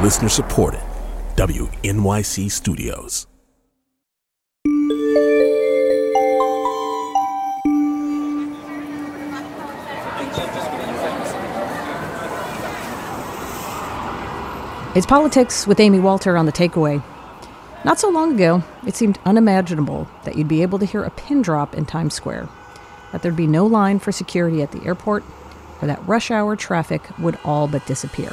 Listener supported. WNYC Studios. It's Politics with Amy Walter on The Takeaway. Not so long ago, it seemed unimaginable that you'd be able to hear a pin drop in Times Square, that there'd be no line for security at the airport, or that rush hour traffic would all but disappear.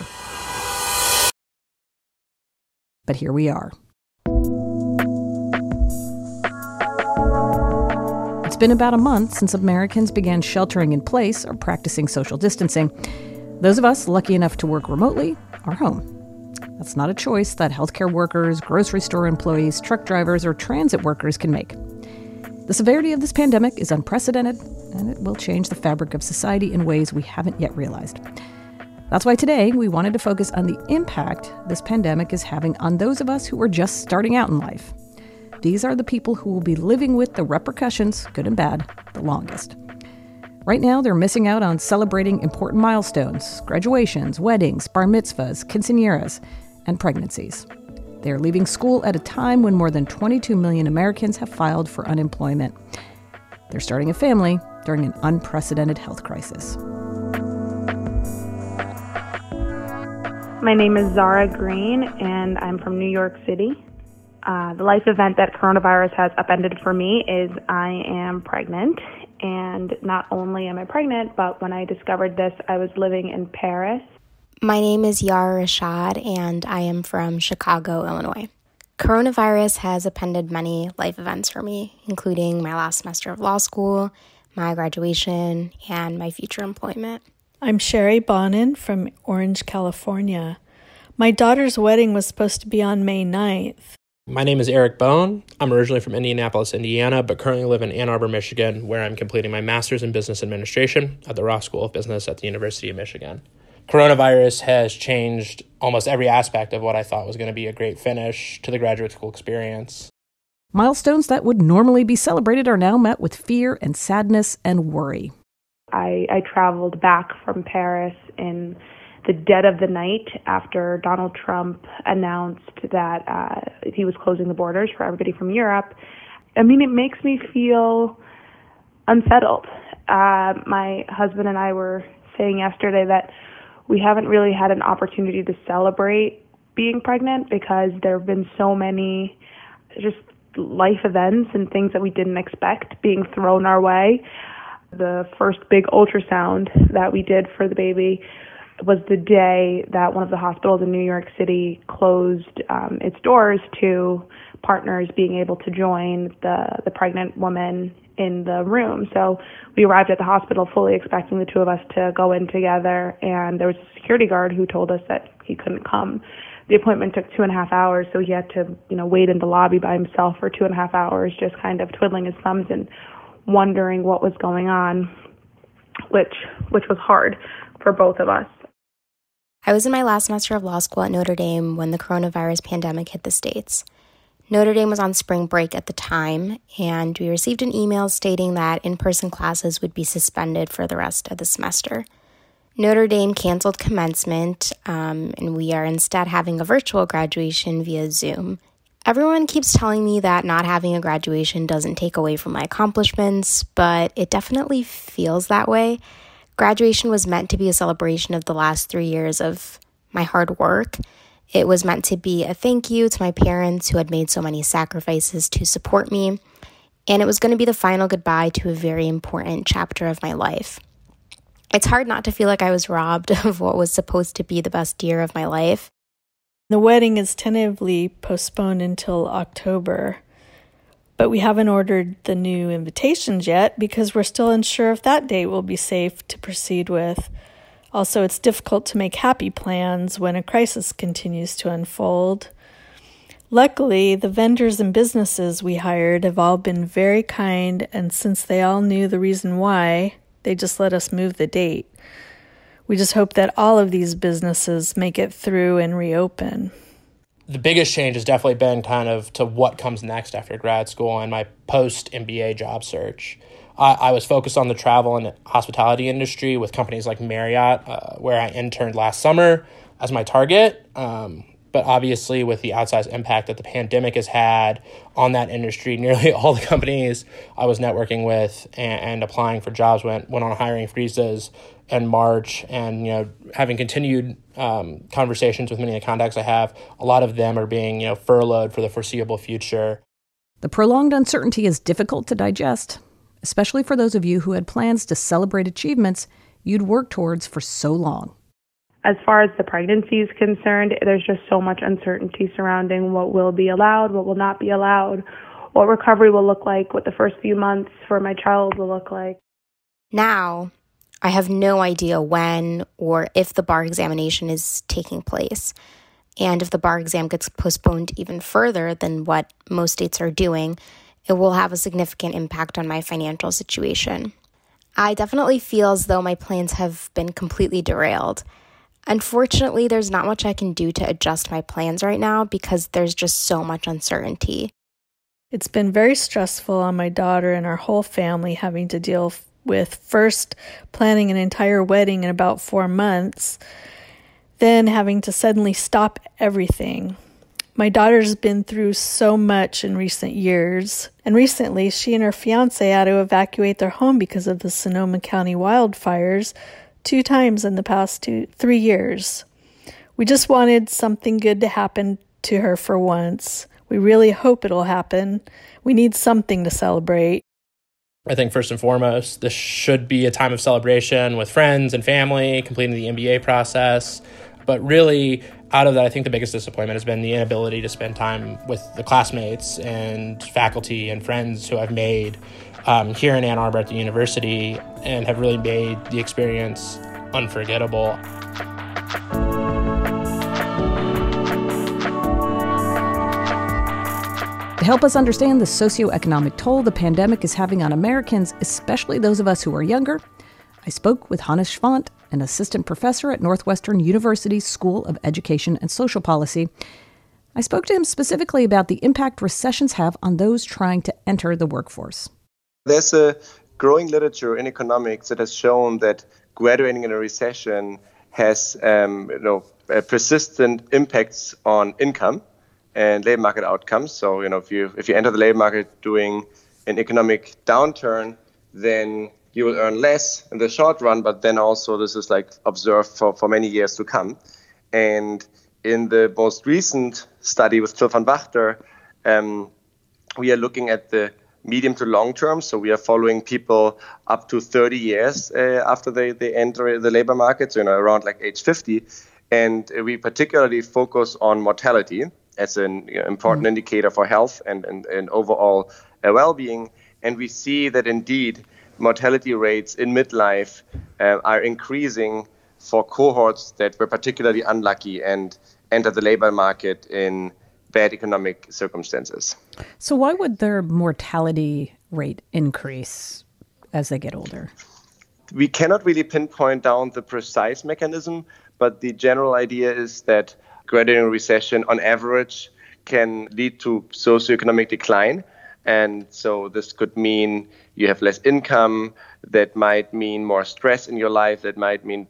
But here we are. It's been about a month since Americans began sheltering in place or practicing social distancing. Those of us lucky enough to work remotely are home. That's not a choice that healthcare workers, grocery store employees, truck drivers, or transit workers can make. The severity of this pandemic is unprecedented, and it will change the fabric of society in ways we haven't yet realized. That's why today we wanted to focus on the impact this pandemic is having on those of us who are just starting out in life. These are the people who will be living with the repercussions, good and bad, the longest. Right now, they're missing out on celebrating important milestones, graduations, weddings, bar mitzvahs, quinceañeras, and pregnancies. They are leaving school at a time when more than 22 million Americans have filed for unemployment. They're starting a family during an unprecedented health crisis. My name is Zara Green, and I'm from New York City. The life event that coronavirus has upended for me is I am pregnant. And not only am I pregnant, but when I discovered this, I was living in Paris. My name is Yara Rashad, and I am from Chicago, Illinois. Coronavirus has appended many life events for me, including my last semester of law school, my graduation, and my future employment. I'm Sherry Bonin from Orange, California. My daughter's wedding was supposed to be on May 9th. My name is Eric Bone. I'm originally from Indianapolis, Indiana, but currently live in Ann Arbor, Michigan, where I'm completing my master's in business administration at the Ross School of Business at the University of Michigan. Coronavirus has changed almost every aspect of what I thought was going to be a great finish to the graduate school experience. Milestones that would normally be celebrated are now met with fear and sadness and worry. I traveled back from Paris in the dead of the night after Donald Trump announced that he was closing the borders for everybody from Europe. I mean, it makes me feel unsettled. My husband and I were saying yesterday that we haven't really had an opportunity to celebrate being pregnant because there have been so many just life events and things that we didn't expect being thrown our way. The first big ultrasound that we did for the baby was the day that one of the hospitals in New York City closed its doors to partners being able to join the pregnant woman in the room. So we arrived at the hospital fully expecting the two of us to go in together, and there was a security guard who told us that he couldn't come. The appointment took 2.5 hours, so he had to, wait in the lobby by himself for 2.5 hours, just kind of twiddling his thumbs and wondering what was going on, which was hard for both of us. I was in my last semester of law school at Notre Dame when the coronavirus pandemic hit the States. Notre Dame was on spring break at the time, and we received an email stating that in-person classes would be suspended for the rest of the semester. Notre Dame canceled commencement, and we are instead having a virtual graduation via Zoom. Everyone keeps telling me that not having a graduation doesn't take away from my accomplishments, but it definitely feels that way. Graduation was meant to be a celebration of the last 3 years of my hard work. It was meant to be a thank you to my parents who had made so many sacrifices to support me, and it was going to be the final goodbye to a very important chapter of my life. It's hard not to feel like I was robbed of what was supposed to be the best year of my life. The wedding is tentatively postponed until October, but we haven't ordered the new invitations yet because we're still unsure if that date will be safe to proceed with. Also, it's difficult to make happy plans when a crisis continues to unfold. Luckily, the vendors and businesses we hired have all been very kind, and since they all knew the reason why, they just let us move the date. We just hope that all of these businesses make it through and reopen. The biggest change has definitely been kind of to what comes next after grad school and my post-MBA job search. I was focused on the travel and hospitality industry with companies like Marriott, where I interned last summer as my target. But obviously, with the outsized impact that the pandemic has had on that industry, nearly all the companies I was networking with and applying for jobs went on hiring freezes in March. And, having continued conversations with many of the contacts I have, a lot of them are being, furloughed for the foreseeable future. The prolonged uncertainty is difficult to digest, especially for those of you who had plans to celebrate achievements you'd worked towards for so long. As far as the pregnancy is concerned, there's just so much uncertainty surrounding what will be allowed, what will not be allowed, what recovery will look like, what the first few months for my child will look like. Now, I have no idea when or if the bar examination is taking place. And if the bar exam gets postponed even further than what most states are doing, it will have a significant impact on my financial situation. I definitely feel as though my plans have been completely derailed. Unfortunately, there's not much I can do to adjust my plans right now because there's just so much uncertainty. It's been very stressful on my daughter and our whole family having to deal with first planning an entire wedding in about 4 months, then having to suddenly stop everything. My daughter's been through so much in recent years, and recently she and her fiancé had to evacuate their home because of the Sonoma County wildfires 2 times in the past 3 years. We just wanted something good to happen to her for once. We really hope it'll happen. We need something to celebrate. I think first and foremost, this should be a time of celebration with friends and family, completing the MBA process. But really, out of that, I think the biggest disappointment has been the inability to spend time with the classmates and faculty and friends who I've made here in Ann Arbor at the university and have really made the experience unforgettable. To help us understand the socioeconomic toll the pandemic is having on Americans, especially those of us who are younger, I spoke with Hannes Schwandt, an assistant professor at Northwestern University's School of Education and Social Policy. I spoke to him specifically about the impact recessions have on those trying to enter the workforce. There's a growing literature in economics that has shown that graduating in a recession has persistent impacts on income and labor market outcomes. So, if you enter the labor market during an economic downturn, then you will earn less in the short run, but then also this is observed for many years to come. And in the most recent study with Phil van Wachter, we are looking at the medium to long term. So we are following people up to 30 years after they enter the labor market, so around age 50. And we particularly focus on mortality as an important indicator for health and overall well-being. And we see that indeed mortality rates in midlife are increasing for cohorts that were particularly unlucky and entered the labor market in bad economic circumstances. So why would their mortality rate increase as they get older? We cannot really pinpoint down the precise mechanism, but the general idea is that graduating recession on average can lead to socioeconomic decline. And so this could mean you have less income, that might mean more stress in your life, that might mean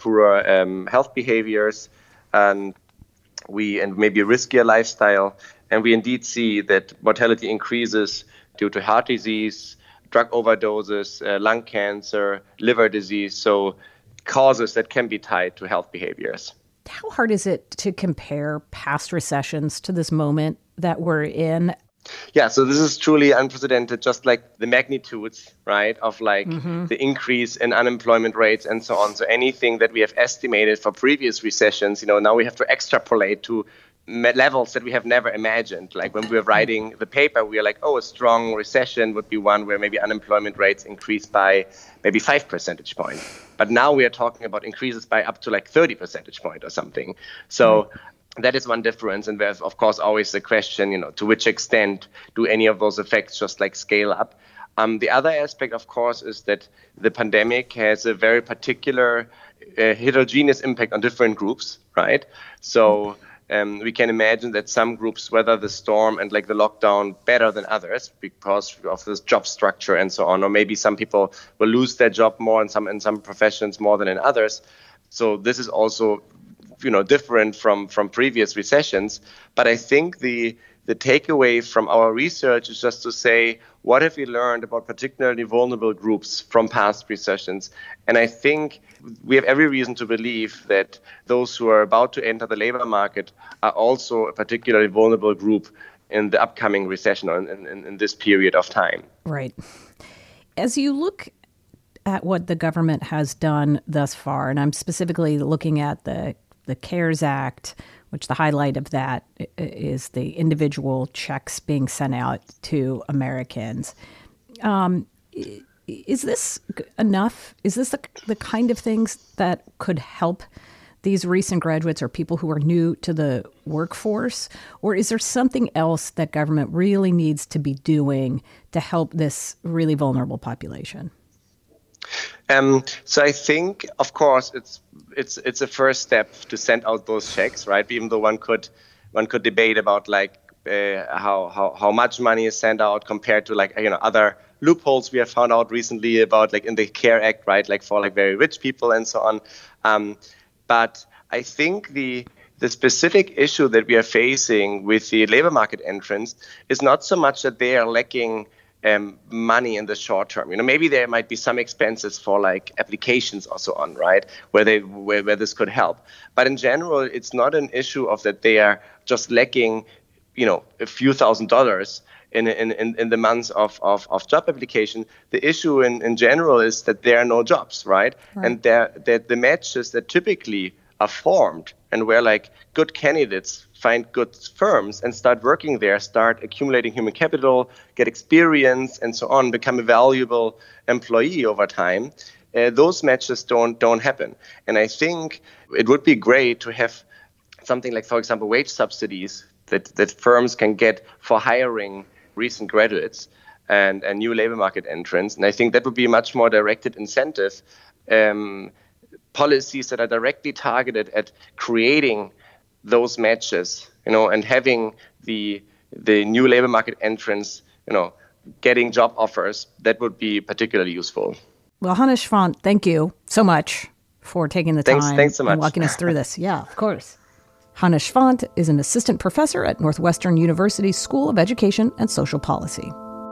poorer health behaviors, and maybe a riskier lifestyle. And we indeed see that mortality increases due to heart disease, drug overdoses, lung cancer, liver disease, so causes that can be tied to health behaviors. How hard is it to compare past recessions to this moment that we're in? Yeah, so this is truly unprecedented, just like the magnitudes, right, of the increase in unemployment rates and so on. So anything that we have estimated for previous recessions, now we have to extrapolate to levels that we have never imagined. Like when we were writing the paper, we were like, a strong recession would be one where maybe unemployment rates increase by maybe 5 percentage points. But now we are talking about increases by up to 30 percentage points or something. So that is one difference. And there's, of course, always the question, to which extent do any of those effects just scale up? The other aspect, of course, is that the pandemic has a very particular heterogeneous impact on different groups, right? So we can imagine that some groups weather the storm and the lockdown better than others because of this job structure and so on. Or maybe some people will lose their job more in some professions more than in others. So this is also different from previous recessions. But I think the takeaway from our research is just to say, what have we learned about particularly vulnerable groups from past recessions? And I think we have every reason to believe that those who are about to enter the labor market are also a particularly vulnerable group in the upcoming recession or in this period of time. Right. As you look at what the government has done thus far, and I'm specifically looking at the CARES Act, which the highlight of that is the individual checks being sent out to Americans. Is this enough? Is this the kind of things that could help these recent graduates or people who are new to the workforce? Or is there something else that government really needs to be doing to help this really vulnerable population? So I think, of course, it's a first step to send out those checks, right? Even though one could debate about how much money is sent out compared to other loopholes we have found out recently about in the CARE Act, right? For very rich people and so on. But I think the specific issue that we are facing with the labor market entrants is not so much that they are lacking money in the short term. Maybe there might be some expenses for applications or so on, right? Where this could help. But in general, it's not an issue of that they are just lacking, a few $1,000s in the months of job application. The issue in general is that there are no jobs, right? And that the matches that typically are formed and where good candidates find good firms and start working there, start accumulating human capital, get experience and so on, become a valuable employee over time, those matches don't happen. And I think it would be great to have something like, for example, wage subsidies that firms can get for hiring recent graduates and new labor market entrants. And I think that would be a much more directed incentive, policies that are directly targeted at creating those matches, and having the new labor market entrants, getting job offers. That would be particularly useful. Well, Hanne Schwandt, thank you so much for taking the time thanks so much. and walking us through this. Yeah, of course. Hanne Schwandt is an assistant professor at Northwestern University School of Education and Social Policy.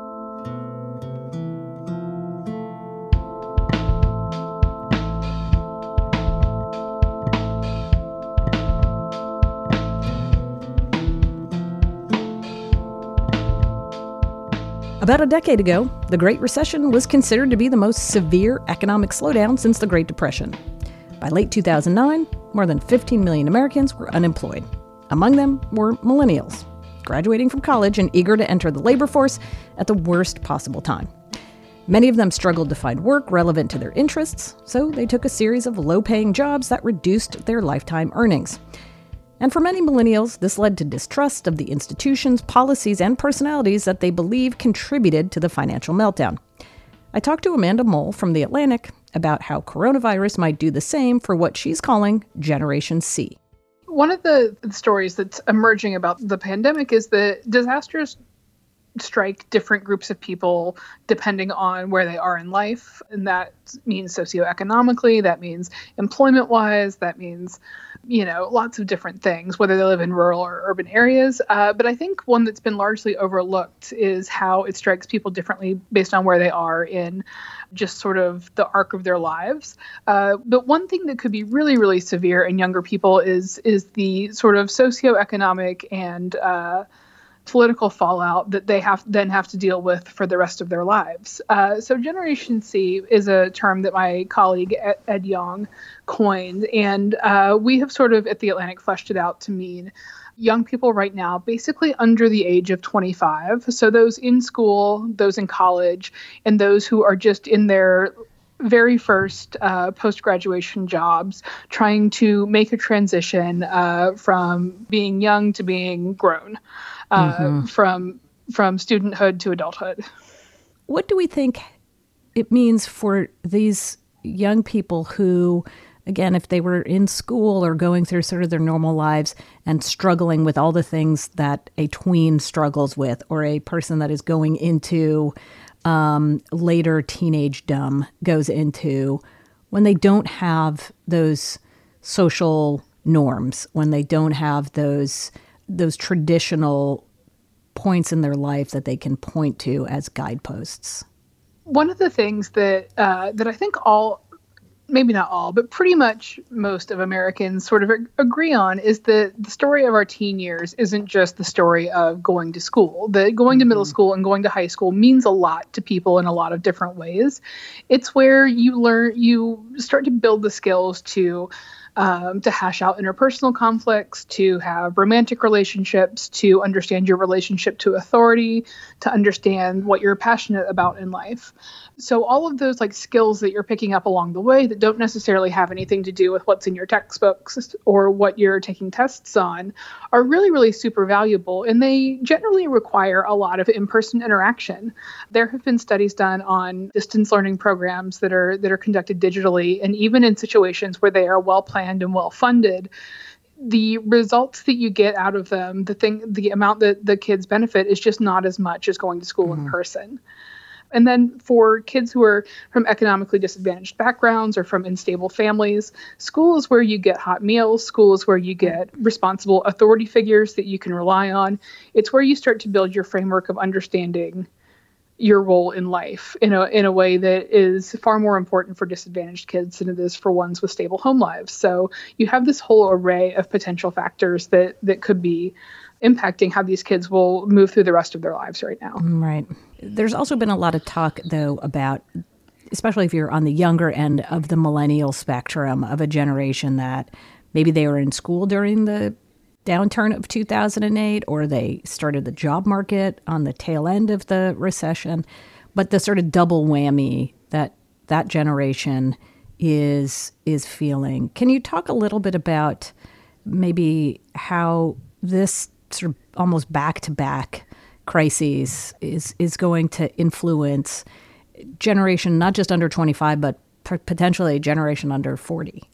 About a decade ago, the Great Recession was considered to be the most severe economic slowdown since the Great Depression. By late 2009, more than 15 million Americans were unemployed. Among them were millennials, graduating from college and eager to enter the labor force at the worst possible time. Many of them struggled to find work relevant to their interests, so they took a series of low-paying jobs that reduced their lifetime earnings. And for many millennials, this led to distrust of the institutions, policies, and personalities that they believe contributed to the financial meltdown. I talked to Amanda Mole from The Atlantic about how coronavirus might do the same for what she's calling Generation C. One of the stories that's emerging about the pandemic is that disasters strike different groups of people depending on where they are in life. And that means socioeconomically, that means employment-wise, that means, lots of different things, whether they live in rural or urban areas. But I think one that's been largely overlooked is how it strikes people differently based on where they are in just sort of the arc of their lives. But one thing that could be really, really severe in younger people is the sort of socioeconomic and political fallout that they have to deal with for the rest of their lives. So Generation C is a term that my colleague Ed Yong coined, and we have sort of at The Atlantic fleshed it out to mean young people right now, basically under the age of 25. So those in school, those in college, and those who are just in their very first post-graduation jobs, trying to make a transition from being young to being grown. From studenthood to adulthood. What do we think it means for these young people who, again, if they were in school or going through sort of their normal lives and struggling with all the things that a tween struggles with, or a person that is going into later teenagedom goes into, when they don't have those social norms, when they don't have those traditional points in their life that they can point to as guideposts? One of the things that I think maybe not all, but pretty much most of Americans sort of agree on is that the story of our teen years isn't just the story of going to school. That going to middle school and going to high school means a lot to people in a lot of different ways. It's where you start to build the skills to hash out interpersonal conflicts, to have romantic relationships, to understand your relationship to authority, to understand what you're passionate about in life. So all of those skills that you're picking up along the way that don't necessarily have anything to do with what's in your textbooks or what you're taking tests on are really, really super valuable. And they generally require a lot of in-person interaction. There have been studies done on distance learning programs that are conducted digitally, and even in situations where they are well planned and well funded, the results that you get out of them, the amount that the kids benefit is just not as much as going to school in person. And then for kids who are from economically disadvantaged backgrounds or from unstable families, school is where you get hot meals. School is where you get responsible authority figures that you can rely on. It's where you start to build your framework of understanding your role in life in a way that is far more important for disadvantaged kids than it is for ones with stable home lives. So you have this whole array of potential factors that could be impacting how these kids will move through the rest of their lives right now. Right. There's also been a lot of talk, though, about, especially if you're on the younger end of the millennial spectrum, of a generation that maybe they were in school during the downturn of 2008, or they started the job market on the tail end of the recession. But the sort of double whammy that generation is feeling. Can you talk a little bit about maybe how this sort of almost back-to-back crises is going to influence generation not just under 25, but potentially a generation under 40?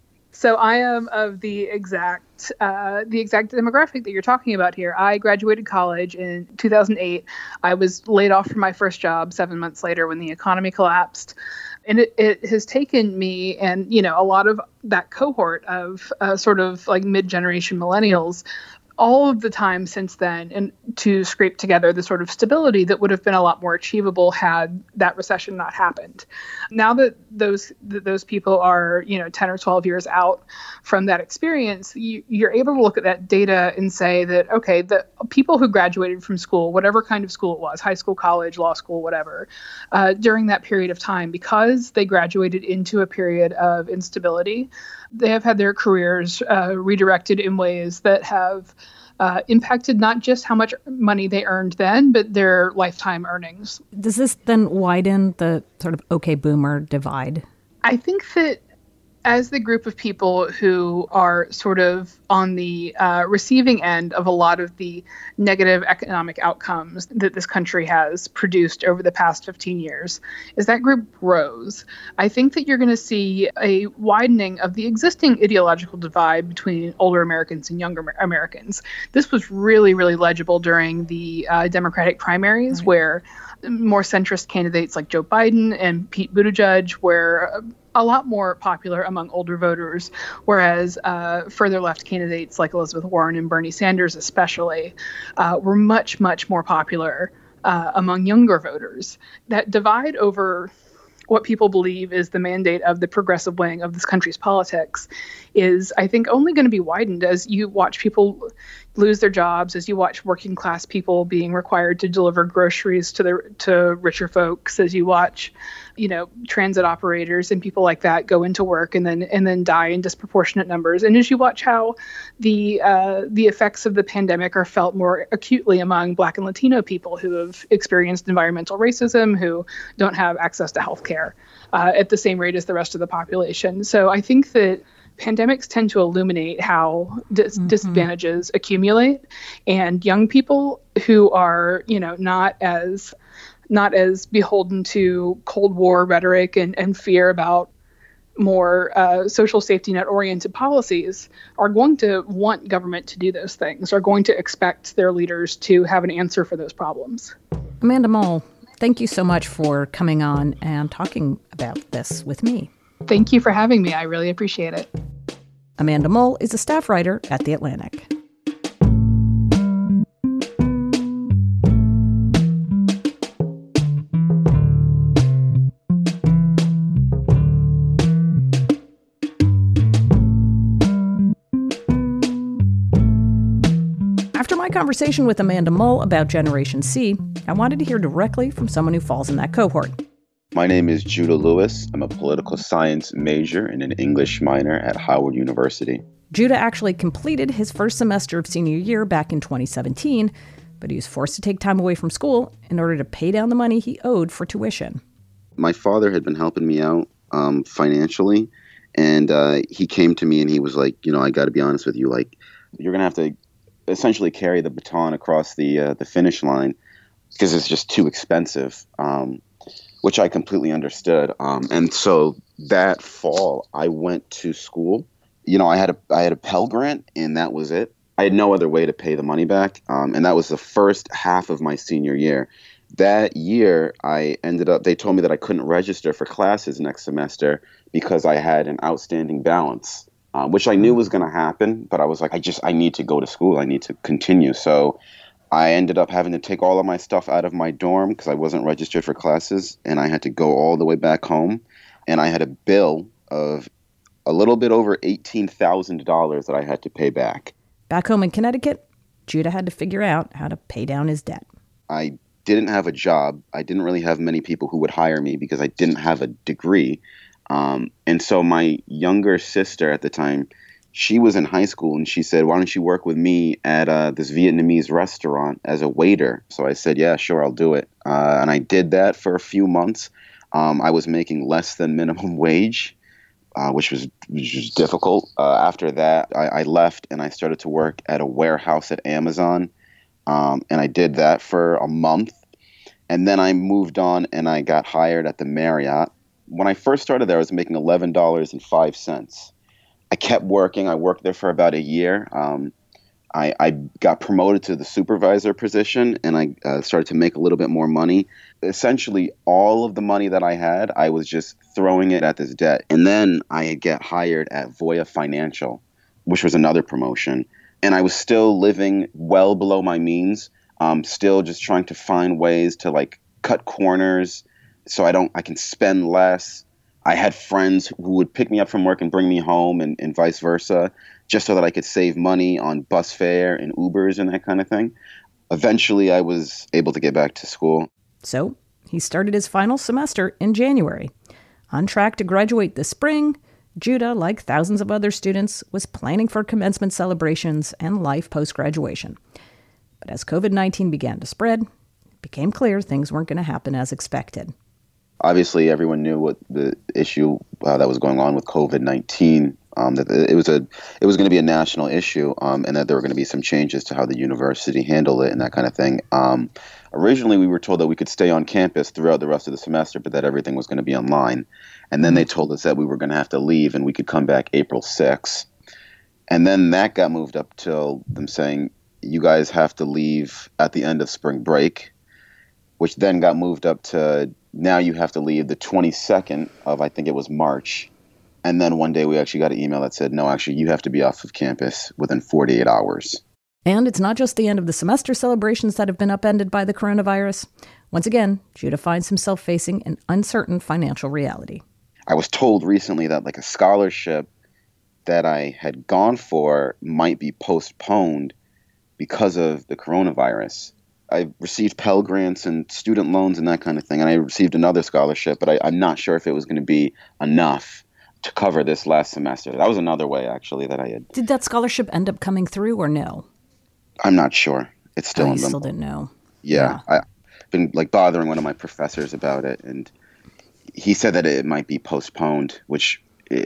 So I am of the exact demographic that you're talking about here. I graduated college in 2008. I was laid off from my first job 7 months later when the economy collapsed. And it has taken me and, a lot of that cohort of sort of mid-generation millennials all of the time since then, and to scrape together the sort of stability that would have been a lot more achievable had that recession not happened. Now that those people are 10 or 12 years out from that experience, you're able to look at that data and say that, okay, the people who graduated from school, whatever kind of school it was, high school, college, law school, whatever, during that period of time, because they graduated into a period of instability, they have had their careers redirected in ways that have impacted not just how much money they earned then, but their lifetime earnings. Does this then widen the sort of okay boomer divide? I think that as the group of people who are sort of on the receiving end of a lot of the negative economic outcomes that this country has produced over the past 15 years, as that group grows, I think that you're going to see a widening of the existing ideological divide between older Americans and younger Americans. This was really, really legible during the Democratic primaries, right, where more centrist candidates like Joe Biden and Pete Buttigieg were a lot more popular among older voters, whereas further left candidates like Elizabeth Warren and Bernie Sanders especially were much, much more popular among younger voters. That divide over what people believe is the mandate of the progressive wing of this country's politics is, I think, only going to be widened as you watch people lose their jobs, as you watch working class people being required to deliver groceries to richer folks, as you watch, transit operators and people like that go into work and then die in disproportionate numbers, and as you watch how the effects of the pandemic are felt more acutely among Black and Latino people who have experienced environmental racism, who don't have access to healthcare at the same rate as the rest of the population. So I think that pandemics tend to illuminate how disadvantages accumulate, and young people who are, not as beholden to Cold War rhetoric and fear about more social safety net oriented policies are going to want government to do those things, are going to expect their leaders to have an answer for those problems. Amanda Mull, thank you so much for coming on and talking about this with me. Thank you for having me. I really appreciate it. Amanda Mull is a staff writer at The Atlantic. After my conversation with Amanda Mull about Generation C, I wanted to hear directly from someone who falls in that cohort. My name is Judah Lewis. I'm a political science major and an English minor at Howard University. Judah actually completed his first semester of senior year back in 2017, but he was forced to take time away from school in order to pay down the money he owed for tuition. My father had been helping me out financially, and he came to me and he was like, I got to be honest with you, like, you're going to have to essentially carry the baton across the finish line because it's just too expensive. Which I completely understood. And so that fall, I went to school. I had a Pell Grant, and that was it. I had no other way to pay the money back. And that was the first half of my senior year. That year, they told me that I couldn't register for classes next semester because I had an outstanding balance, which I knew was going to happen. But I was like, I need to go to school. I need to continue. So I ended up having to take all of my stuff out of my dorm because I wasn't registered for classes, and I had to go all the way back home. And I had a bill of a little bit over $18,000 that I had to pay back. Back home in Connecticut, Judah had to figure out how to pay down his debt. I didn't have a job. I didn't really have many people who would hire me because I didn't have a degree. And so my younger sister at the time, she was in high school, and she said, why don't you work with me at this Vietnamese restaurant as a waiter? So I said, yeah, sure, I'll do it. And I did that for a few months. I was making less than minimum wage, which was difficult. After that, I left and I started to work at a warehouse at Amazon. And I did that for a month. And then I moved on and I got hired at the Marriott. When I first started there, I was making $11.05. I kept working. I worked there for about a year. I got promoted to the supervisor position, and I started to make a little bit more money. Essentially, all of the money that I had, I was just throwing it at this debt. And then I get hired at Voya Financial, which was another promotion. And I was still living well below my means, still just trying to find ways to like cut corners so I can spend less. I had friends who would pick me up from work and bring me home and vice versa, just so that I could save money on bus fare and Ubers and that kind of thing. Eventually, I was able to get back to school. So he started his final semester in January. On track to graduate this spring, Judah, like thousands of other students, was planning for commencement celebrations and life post-graduation. But as COVID-19 began to spread, it became clear things weren't going to happen as expected. Obviously, everyone knew what the issue that was going on with COVID-19, that it was going to be a national issue, and that there were going to be some changes to how the university handled it and that kind of thing. Originally, we were told that we could stay on campus throughout the rest of the semester, but that everything was going to be online. And then they told us that we were going to have to leave and we could come back April 6th. And then that got moved up till them saying, you guys have to leave at the end of spring break, which then got moved up to now you have to leave the 22nd of, I think it was March. And then one day we actually got an email that said, no, actually, you have to be off of campus within 48 hours. And it's not just the end of the semester celebrations that have been upended by the coronavirus. Once again, Judah finds himself facing an uncertain financial reality. I was told recently that like a scholarship that I had gone for might be postponed because of the coronavirus. I received Pell Grants and student loans and that kind of thing, and I received another scholarship, but I'm not sure if it was going to be enough to cover this last semester. That was another way, actually, that I had. Did that scholarship end up coming through or no? I'm not sure. It's still in limbo. You still didn't know? Yeah. I've been like bothering one of my professors about it, and he said that it might be postponed, which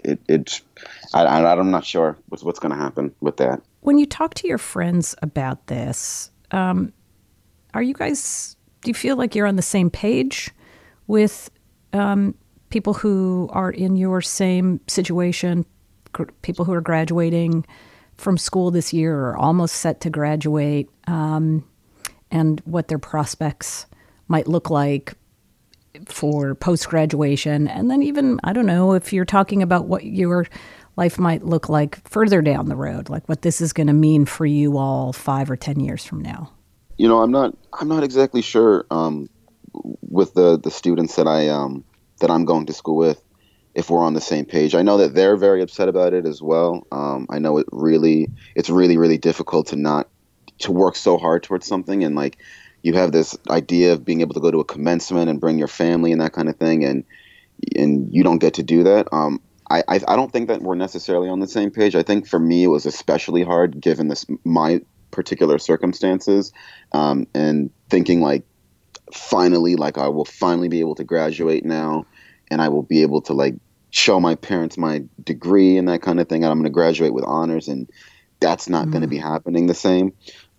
I'm not sure what's going to happen with that. When you talk to your friends about this, do you feel like you're on the same page with people who are in your same situation, people who are graduating from school this year or almost set to graduate, and what their prospects might look like for post-graduation? And then even, I don't know, if you're talking about what your life might look like further down the road, like what this is going to mean for you all 5 or 10 years from now? I'm not exactly sure with the students that I'm going to school with, if we're on the same page. I know that they're very upset about it as well. I know it's really, really difficult to work so hard towards something, and like you have this idea of being able to go to a commencement and bring your family and that kind of thing, and you don't get to do that. I don't think that we're necessarily on the same page. I think for me it was especially hard given my particular circumstances, and thinking like finally, like I will finally be able to graduate now, and I will be able to like show my parents my degree and that kind of thing, and I'm going to graduate with honors, and that's not going to be happening the same.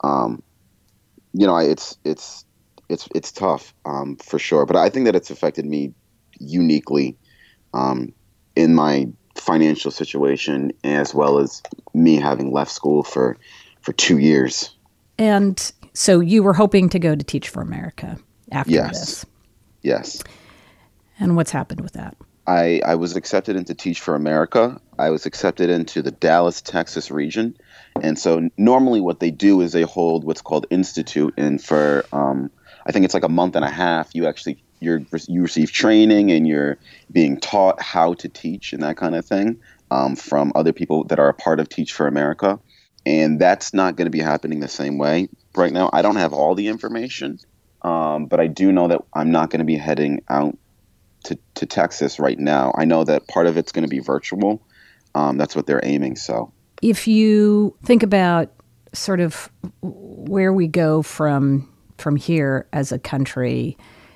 It's tough for sure, but I think that it's affected me uniquely in my financial situation, as well as me having left school for 2 years. And so you were hoping to go to Teach for America after this? Yes. And what's happened with that? I was accepted into Teach for America. I was accepted into the Dallas, Texas region. And so normally what they do is they hold what's called Institute. And for, I think it's like a month and a half, you receive training and you're being taught how to teach and that kind of thing from other people that are a part of Teach for America. And that's not going to be happening the same way right now. I don't have all the information, but I do know that I'm not going to be heading out to Texas right now. I know that part of it's going to be virtual. That's what they're aiming. So if you think about sort of where we go from here as a country,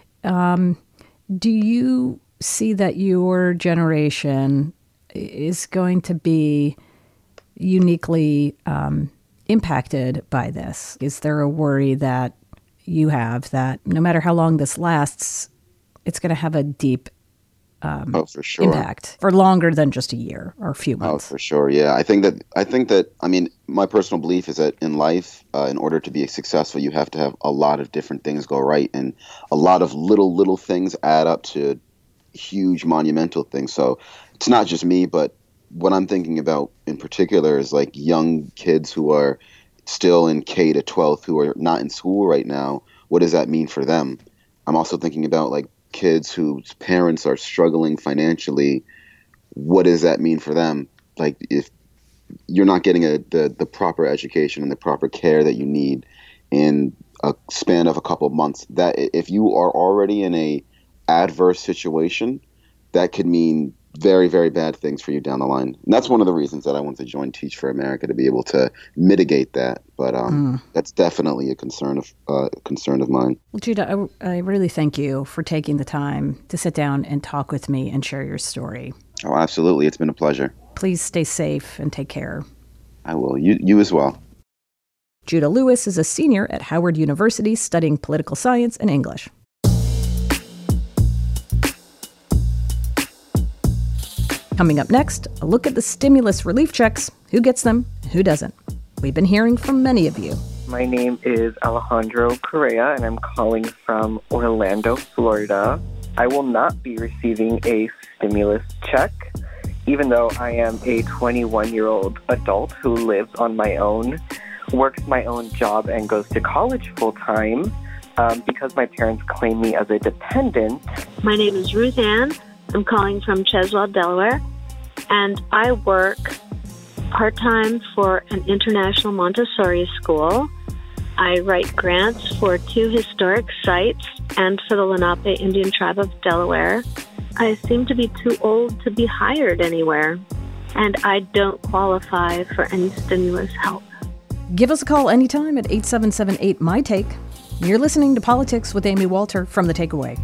do you see that your generation is going to be uniquely impacted by this? Is there a worry that you have that no matter how long this lasts, it's going to have a deep for sure. impact for longer than just a year or a few months? Oh, for sure. Yeah. I think that, I mean, my personal belief is that in life, in order to be successful, you have to have a lot of different things go right. And a lot of little things add up to huge monumental things. So it's not just me, but what I'm thinking about in particular is like young kids who are still in K to 12th, who are not in school right now. What does that mean for them? I'm also thinking about like kids whose parents are struggling financially. What does that mean for them? Like if you're not getting the proper education and the proper care that you need in a span of a couple of months, that if you are already in a adverse situation, that could mean very, very bad things for you down the line. And that's one of the reasons that I want to join Teach for America, to be able to mitigate that. But that's definitely a concern of mine. Well, Judah, I really thank you for taking the time to sit down and talk with me and share your story. Oh, absolutely. It's been a pleasure. Please stay safe and take care. I will. You as well. Judah Lewis is a senior at Howard University studying political science and English. Coming up next, a look at the stimulus relief checks, who gets them, who doesn't. We've been hearing from many of you. My name is Alejandro Correa, and I'm calling from Orlando, Florida. I will not be receiving a stimulus check, even though I am a 21-year-old adult who lives on my own, works my own job, and goes to college full-time because my parents claim me as a dependent. My name is Ruth Ann. I'm calling from Cheswell, Delaware, and I work part-time for an international Montessori school. I write grants for 2 historic sites and for the Lenape Indian Tribe of Delaware. I seem to be too old to be hired anywhere, and I don't qualify for any stimulus help. Give us a call anytime at 877-8-MY-TAKE. You're listening to Politics with Amy Walter from The Takeaway.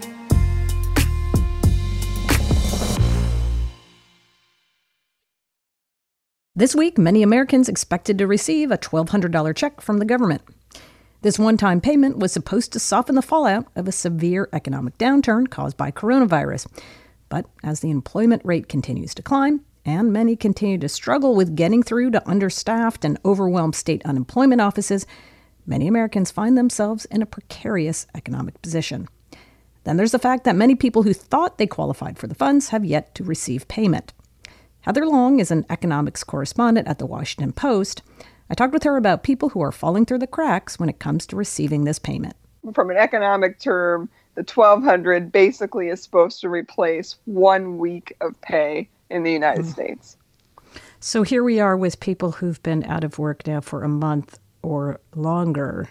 This week, many Americans expected to receive a $1,200 check from the government. This one-time payment was supposed to soften the fallout of a severe economic downturn caused by coronavirus. But as the employment rate continues to climb, and many continue to struggle with getting through to understaffed and overwhelmed state unemployment offices, many Americans find themselves in a precarious economic position. Then there's the fact that many people who thought they qualified for the funds have yet to receive payment. Heather Long is an economics correspondent at the Washington Post. I talked with her about people who are falling through the cracks when it comes to receiving this payment. From an economic term, the $1,200 basically is supposed to replace 1 week of pay in the United States. So here we are with people who've been out of work now for a month or longer.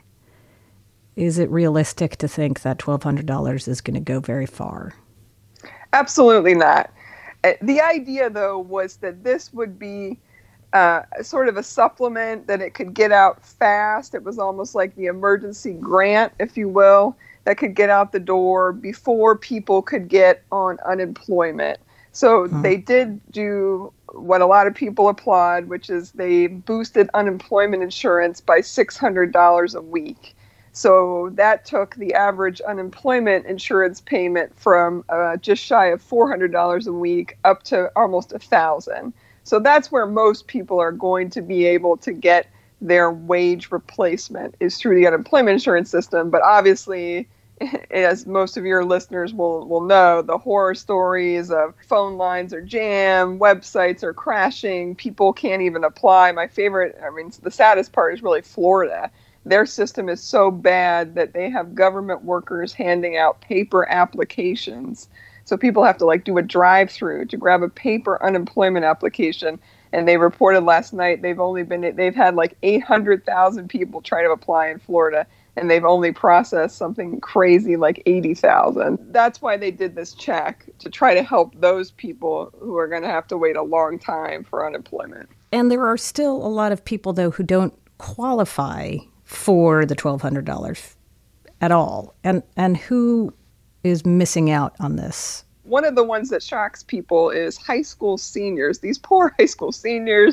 Is it realistic to think that $1,200 is going to go very far? Absolutely not. The idea, though, was that this would be sort of a supplement, that it could get out fast. It was almost like the emergency grant, if you will, that could get out the door before people could get on unemployment. So they did do what a lot of people applaud, which is they boosted unemployment insurance by $600 a week. So that took the average unemployment insurance payment from just shy of $400 a week up to almost $1,000. So that's where most people are going to be able to get their wage replacement, is through the unemployment insurance system. But obviously, as most of your listeners will know, the horror stories of phone lines are jammed, websites are crashing, people can't even apply. My favorite, the saddest part is really Florida. Their system is so bad that they have government workers handing out paper applications. So people have to do a drive-through to grab a paper unemployment application. And they reported last night they've had 800,000 people try to apply in Florida, and they've only processed something crazy like 80,000. That's why they did this check, to try to help those people who are going to have to wait a long time for unemployment. And there are still a lot of people, though, who don't qualify for the $1,200 at all. And who is missing out on this? One of the ones that shocks people is high school seniors. These poor high school seniors,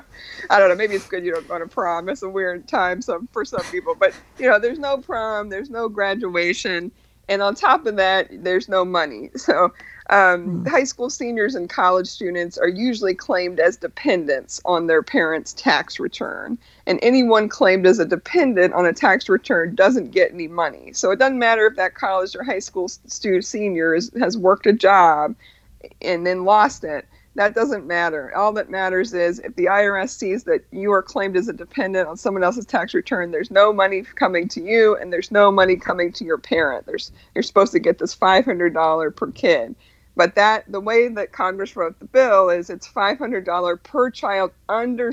I don't know, maybe it's good you don't go to prom. It's a weird time for some people. But, there's no prom, there's no graduation. And on top of that, there's no money. So high school seniors and college students are usually claimed as dependents on their parents' tax return. And anyone claimed as a dependent on a tax return doesn't get any money. So it doesn't matter if that college or high school senior has worked a job and then lost it. That doesn't matter. All that matters is if the IRS sees that you are claimed as a dependent on someone else's tax return, there's no money coming to you and there's no money coming to your parent. You're supposed to get this $500 per kid. But the way that Congress wrote the bill is it's $500 per child under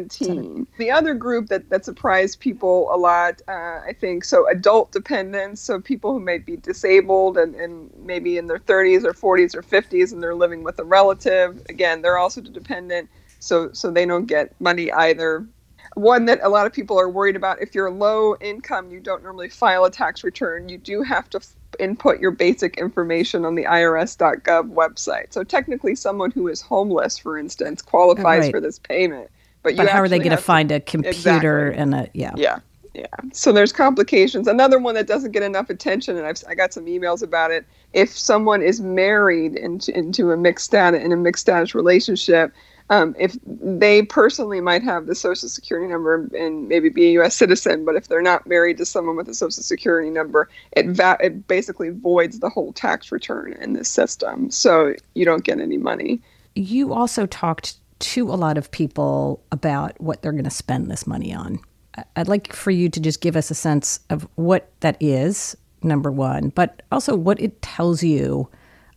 17. The other group that surprised people a lot, I think, so adult dependents, so people who may be disabled and maybe in their 30s or 40s or 50s and they're living with a relative. Again, they're also dependent, so they don't get money either. One that a lot of people are worried about, if you're low income, you don't normally file a tax return. You do have to input your basic information on the irs.gov website. So technically someone who is homeless, for instance, qualifies for this payment. But how are they going to find a computer and a, Yeah. So there's complications. Another one that doesn't get enough attention, and I got some emails about it, if someone is married into a mixed status relationship, if they personally might have the Social Security number and maybe be a U.S. citizen, but if they're not married to someone with a Social Security number, it basically voids the whole tax return in this system. So you don't get any money. You also talked to a lot of people about what they're going to spend this money on. I'd like for you to just give us a sense of what that is, number one, but also what it tells you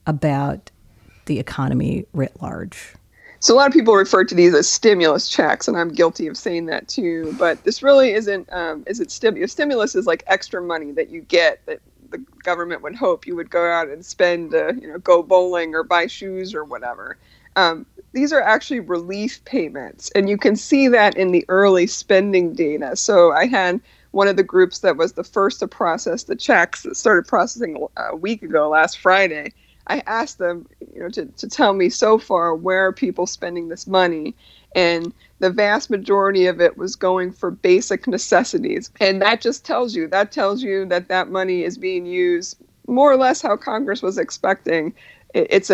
about the economy writ large. So a lot of people refer to these as stimulus checks, and I'm guilty of saying that too. But this really isn't. Stimulus is like extra money that you get that the government would hope you would go out and spend, go bowling or buy shoes or whatever. These are actually relief payments, and you can see that in the early spending data. So I had one of the groups that was the first to process the checks that started processing a week ago, last Friday. I asked them, to tell me so far where are people spending this money, and the vast majority of it was going for basic necessities, and that just tells you that money is being used more or less how Congress was expecting. It's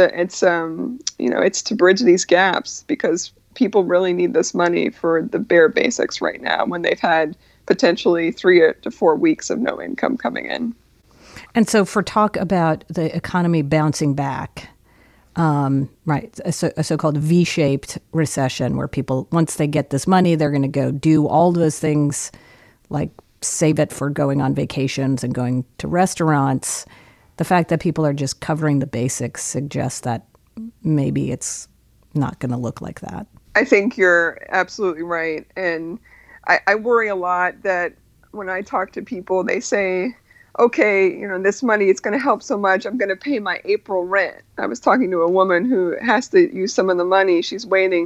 to bridge these gaps because people really need this money for the bare basics right now when they've had potentially 3 to 4 weeks of no income coming in. And so for talk about the economy bouncing back, Right, a so-called V-shaped recession where people, once they get this money, they're going to go do all those things like save it for going on vacations and going to restaurants. The fact that people are just covering the basics suggests that maybe it's not going to look like that. I think you're absolutely right. And I worry a lot that when I talk to people, they say, okay, this money, it's going to help so much. I'm going to pay my April rent. I was talking to a woman who has to use some of the money. She's waiting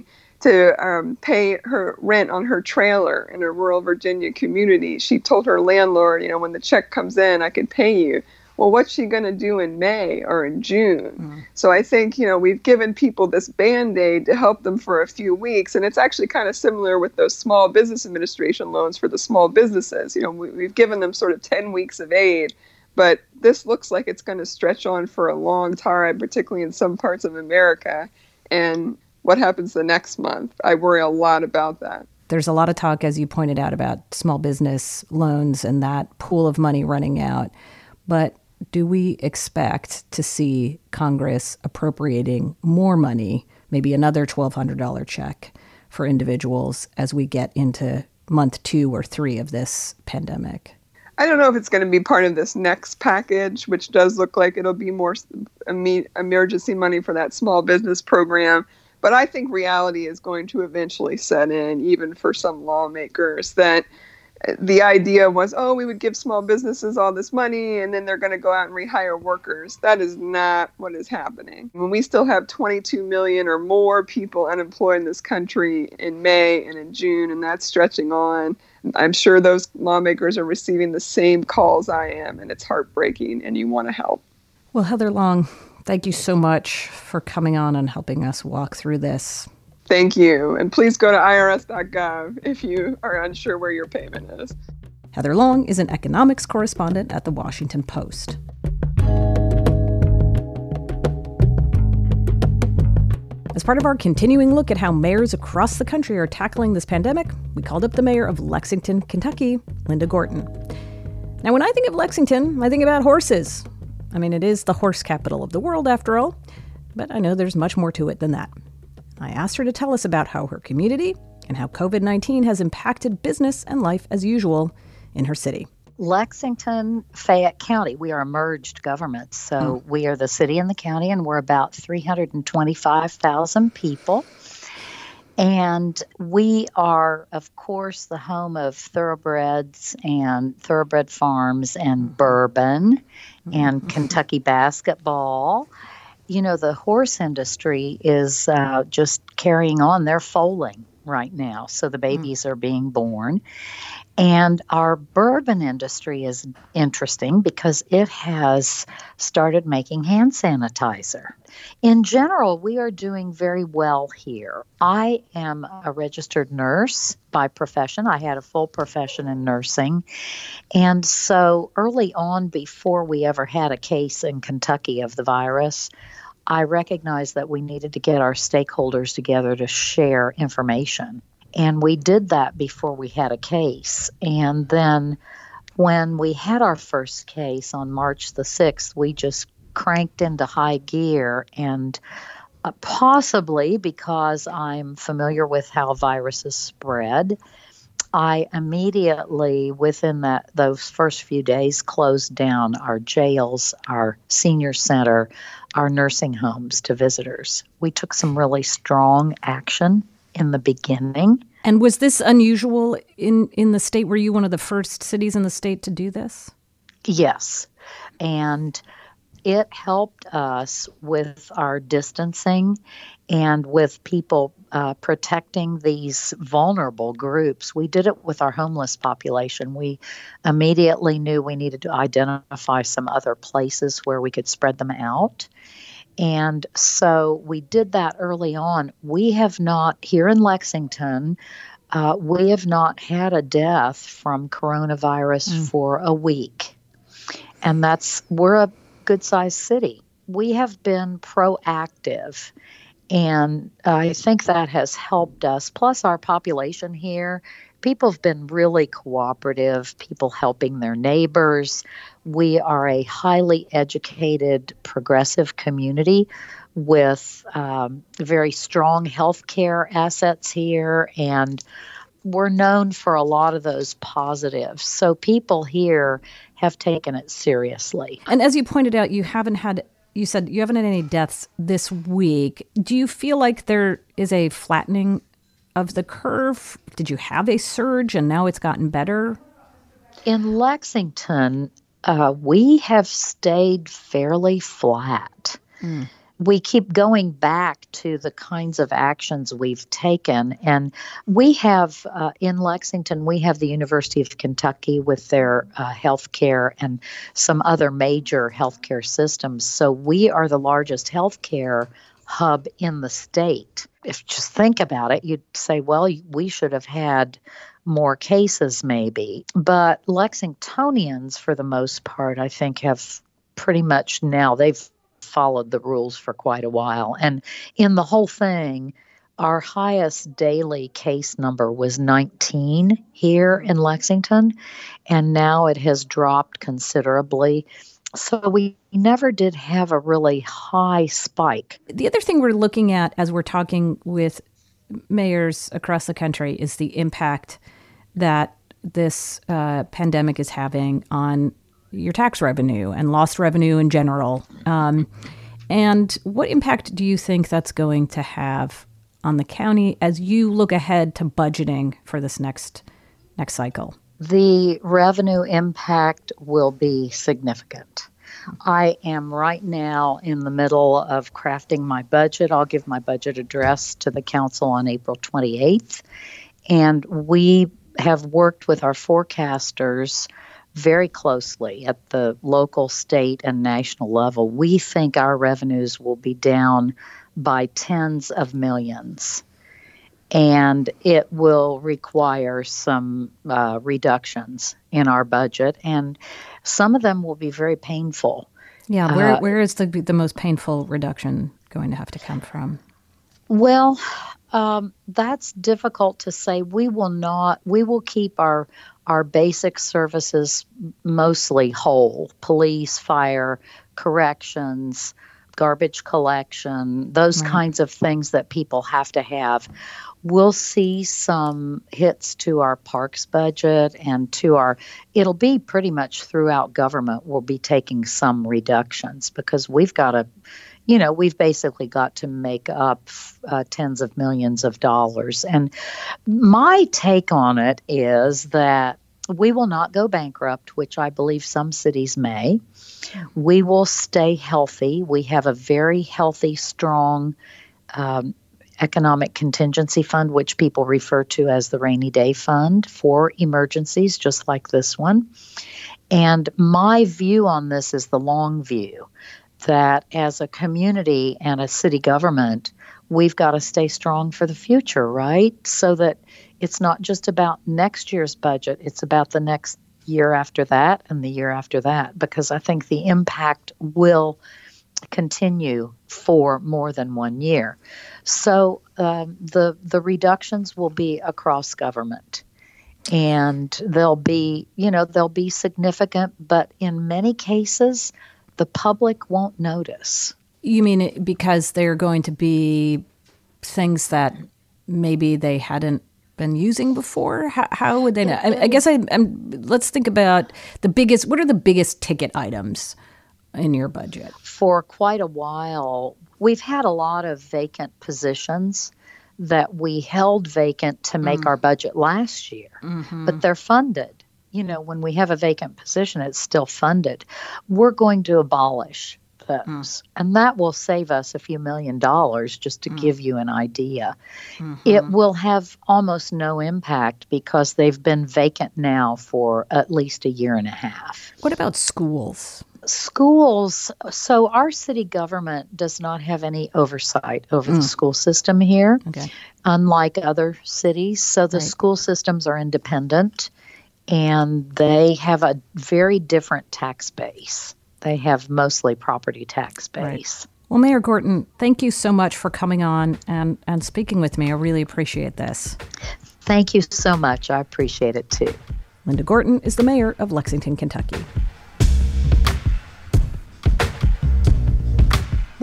to pay her rent on her trailer in a rural Virginia community. She told her landlord, when the check comes in, I could pay you. Well, what's she going to do in May or in June? Mm. So I think, we've given people this Band-Aid to help them for a few weeks. And it's actually kind of similar with those Small Business Administration loans for the small businesses. We've given them sort of 10 weeks of aid. But this looks like it's going to stretch on for a long time, particularly in some parts of America. And what happens the next month? I worry a lot about that. There's a lot of talk, as you pointed out, about small business loans and that pool of money running out. But do we expect to see Congress appropriating more money, maybe another $1,200 check for individuals as we get into month 2 or 3 of this pandemic? I don't know if it's going to be part of this next package, which does look like it'll be more emergency money for that small business program. But I think reality is going to eventually set in, even for some lawmakers, that the idea was, we would give small businesses all this money and then they're going to go out and rehire workers. That is not what is happening. When we still have 22 million or more people unemployed in this country in May and in June, and that's stretching on, I'm sure those lawmakers are receiving the same calls I am, and it's heartbreaking, and you want to help. Well, Heather Long, thank you so much for coming on and helping us walk through this. Thank you. And please go to irs.gov if you are unsure where your payment is. Heather Long is an economics correspondent at The Washington Post. As part of our continuing look at how mayors across the country are tackling this pandemic, we called up the mayor of Lexington, Kentucky, Linda Gorton. Now, when I think of Lexington, I think about horses. I mean, it is the horse capital of the world, after all, but I know there's much more to it than that. I asked her to tell us about how her community and how COVID-19 has impacted business and life as usual in her city. Lexington, Fayette County, we are a merged government. So we are the city and the county, and we're about 325,000 people. And we are, of course, the home of thoroughbreds and thoroughbred farms and bourbon and Kentucky basketball. The horse industry is just carrying on. They're foaling right now. So the babies are being born. And our bourbon industry is interesting because it has started making hand sanitizer. In general, we are doing very well here. I am a registered nurse by profession. I had a full profession in nursing. And so early on, before we ever had a case in Kentucky of the virus, I recognized that we needed to get our stakeholders together to share information. And we did that before we had a case. And then when we had our first case on March the 6th, we just cranked into high gear. And possibly because I'm familiar with how viruses spread, I immediately, within those first few days, closed down our jails, our senior center, our nursing homes to visitors. We took some really strong action in the beginning. And was this unusual in the state? Were you one of the first cities in the state to do this? Yes. And it helped us with our distancing and with people protecting these vulnerable groups. We did it with our homeless population. We immediately knew we needed to identify some other places where we could spread them out. And so we did that early on. We have not, here in Lexington, we have not had a death from coronavirus for a week. And we're a good-sized city. We have been proactive, and I think that has helped us. Plus, our population here, people have been really cooperative, people helping their neighbors. We are a highly educated, progressive community. with very strong healthcare assets here, and we're known for a lot of those positives. So people here have taken it seriously. And as you pointed out, you said you haven't had any deaths this week. Do you feel like there is a flattening of the curve? Did you have a surge and now it's gotten better? In Lexington, we have stayed fairly flat. We keep going back to the kinds of actions we've taken. And we have, in Lexington, we have the University of Kentucky with their healthcare and some other major healthcare systems. So we are the largest healthcare hub in the state. If you just think about it, you'd say, well, we should have had more cases maybe. But Lexingtonians, for the most part, I think have pretty much now, they've followed the rules for quite a while. And in the whole thing, our highest daily case number was 19 here in Lexington, and now it has dropped considerably. So we never did have a really high spike. The other thing we're looking at as we're talking with mayors across the country is the impact that this pandemic is having on your tax revenue and lost revenue in general. And what impact do you think that's going to have on the county as you look ahead to budgeting for this next cycle? The revenue impact will be significant. I am right now in the middle of crafting my budget. I'll give my budget address to the council on April 28th. And we have worked with our forecasters very closely at the local, state, and national level. We think our revenues will be down by tens of millions, and it will require some reductions in our budget, and some of them will be very painful. Yeah, where is the most painful reduction going to have to come from? Well, that's difficult to say. We will keep our basic services mostly whole: police, fire, corrections, garbage collection, those kinds of things that people have to have. We'll see some hits to our parks budget and it'll be pretty much throughout government. We'll be taking some reductions because we've basically got to make up tens of millions of dollars. And my take on it is that we will not go bankrupt, which I believe some cities may. We will stay healthy. We have a very healthy, strong economic contingency fund, which people refer to as the rainy day fund for emergencies, just like this one. And my view on this is the long view, that as a community and a city government, we've got to stay strong for the future, right? So that it's not just about next year's budget, it's about the next year after that and the year after that, because I think the impact will continue for more than 1 year. So the reductions will be across government, and they'll be significant, but in many cases, the public won't notice. You mean because they're going to be things that maybe they hadn't been using before? How would they know? I guess let's think about what are the biggest ticket items in your budget? For quite a while, we've had a lot of vacant positions that we held vacant to make our budget last year, but they're funded. When we have a vacant position, it's still funded. We're going to abolish those, and that will save us a few $1 million, just to give you an idea. It will have almost no impact because they've been vacant now for at least a year and a half. What about schools? Schools, so our city government does not have any oversight over the school system here, unlike other cities. So the school systems are independent, and they have a very different tax base. They have mostly property tax base. Right. Well, Mayor Gorton, thank you so much for coming on and speaking with me. I really appreciate this. Thank you so much. I appreciate it too. Linda Gorton is the mayor of Lexington, Kentucky.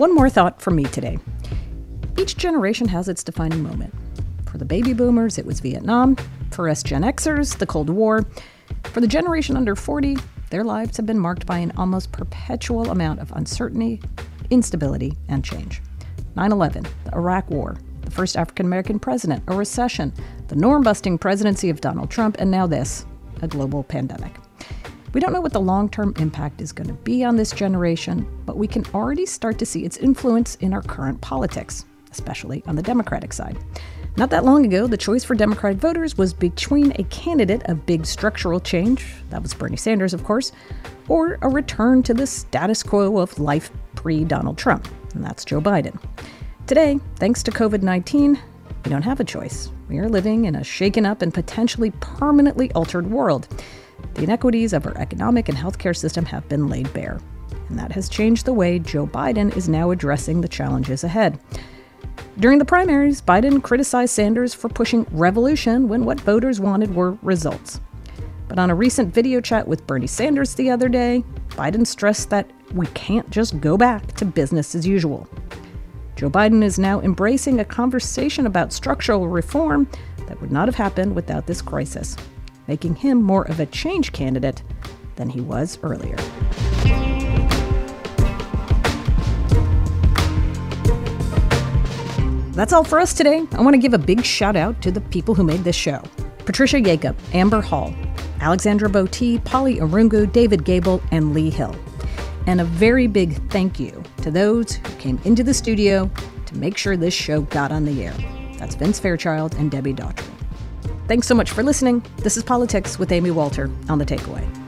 One more thought from me today. Each generation has its defining moment. For the baby boomers, it was Vietnam. For us Gen Xers, the Cold War. For the generation under 40, their lives have been marked by an almost perpetual amount of uncertainty, instability, and change. 9/11, the Iraq War, the first African-American president, a recession, the norm-busting presidency of Donald Trump, and now this, a global pandemic. We don't know what the long-term impact is going to be on this generation, but we can already start to see its influence in our current politics, especially on the Democratic side. Not that long ago, the choice for Democratic voters was between a candidate of big structural change, that was Bernie Sanders, of course, or a return to the status quo of life pre-Donald Trump, and that's Joe Biden. Today, thanks to COVID-19, we don't have a choice. We are living in a shaken up and potentially permanently altered world. The inequities of our economic and healthcare system have been laid bare, and that has changed the way Joe Biden is now addressing the challenges ahead. During the primaries, Biden criticized Sanders for pushing revolution when what voters wanted were results. But on a recent video chat with Bernie Sanders the other day, Biden stressed that we can't just go back to business as usual. Joe Biden is now embracing a conversation about structural reform that would not have happened without this crisis, making him more of a change candidate than he was earlier. That's all for us today. I want to give a big shout out to the people who made this show. Patricia Jacob, Amber Hall, Alexandra Botti, Polly Arungu, David Gable, and Lee Hill. And a very big thank you to those who came into the studio to make sure this show got on the air. That's Vince Fairchild and Debbie Daughtry. Thanks so much for listening. This is Politics with Amy Walter on The Takeaway.